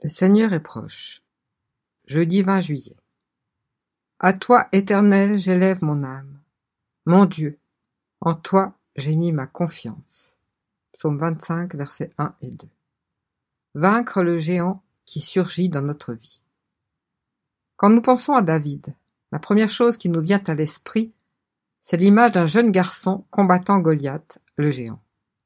Le Seigneur est proche. Jeudi 20 juillet. À toi, Éternel, j'élève mon âme. Mon Dieu, en toi j'ai mis ma confiance. Psaume 25, versets 1 et 2. Vaincre le géant qui surgit dans notre vie. Quand nous pensons à David, la première chose qui nous vient à l'esprit, c'est l'image d'un jeune garçon combattant Goliath, le géant.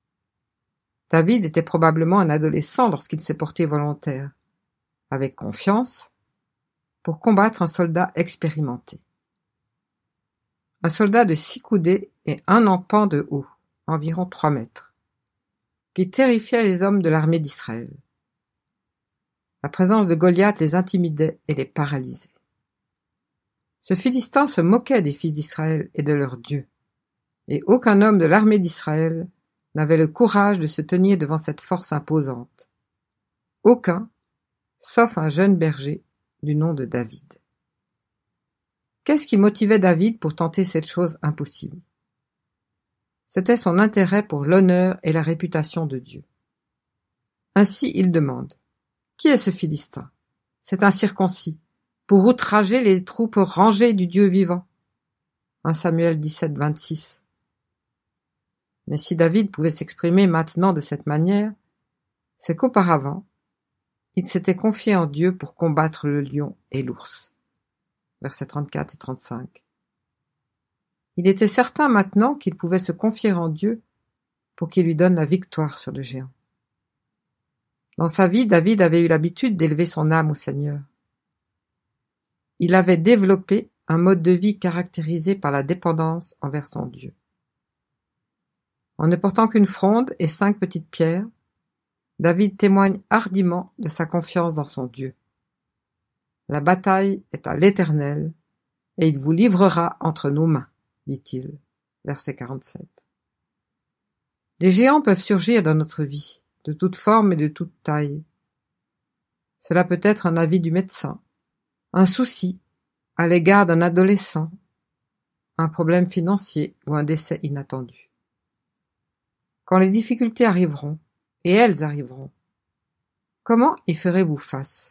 David était probablement un adolescent lorsqu'il s'est porté volontaire, avec confiance, pour combattre un soldat expérimenté. Un soldat de 6 coudées et 1 empan de haut, environ 3 mètres, qui terrifiait les hommes de l'armée d'Israël. La présence de Goliath les intimidait et les paralysait. Ce Philistin se moquait des fils d'Israël et de leur Dieu, et aucun homme de l'armée d'Israël n'avait le courage de se tenir devant cette force imposante. Aucun, sauf un jeune berger du nom de David. Qu'est-ce qui motivait David pour tenter cette chose impossible? C'était son intérêt pour l'honneur et la réputation de Dieu. Ainsi il demande: qui est ce Philistin? C'est un circoncis, pour outrager les troupes rangées du Dieu vivant. 1 Samuel 17, 26. Mais si David pouvait s'exprimer maintenant de cette manière, c'est qu'auparavant, il s'était confié en Dieu pour combattre le lion et l'ours. Versets 34 et 35. Il était certain maintenant qu'il pouvait se confier en Dieu pour qu'il lui donne la victoire sur le géant. Dans sa vie, David avait eu l'habitude d'élever son âme au Seigneur. Il avait développé un mode de vie caractérisé par la dépendance envers son Dieu. En ne portant qu'une fronde et 5 petites pierres, David témoigne hardiment de sa confiance dans son Dieu. La bataille est à l'Éternel, et il vous livrera entre nos mains, dit-il. Verset 47. Des géants peuvent surgir dans notre vie, de toute forme et de toute taille. Cela peut être un avis du médecin, un souci à l'égard d'un adolescent, un problème financier ou un décès inattendu. Quand les difficultés arriveront, et elles arriveront, comment y ferez-vous face?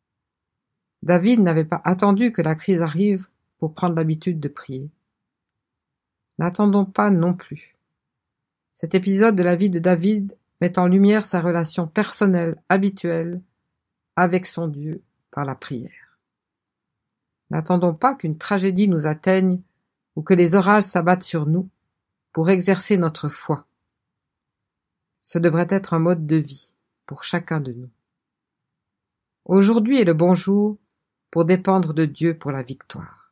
David n'avait pas attendu que la crise arrive pour prendre l'habitude de prier. N'attendons pas non plus. Cet épisode de la vie de David met en lumière sa relation personnelle habituelle avec son Dieu par la prière. N'attendons pas qu'une tragédie nous atteigne ou que les orages s'abattent sur nous pour exercer notre foi. Ce devrait être un mode de vie pour chacun de nous. Aujourd'hui est le bon jour pour dépendre de Dieu pour la victoire.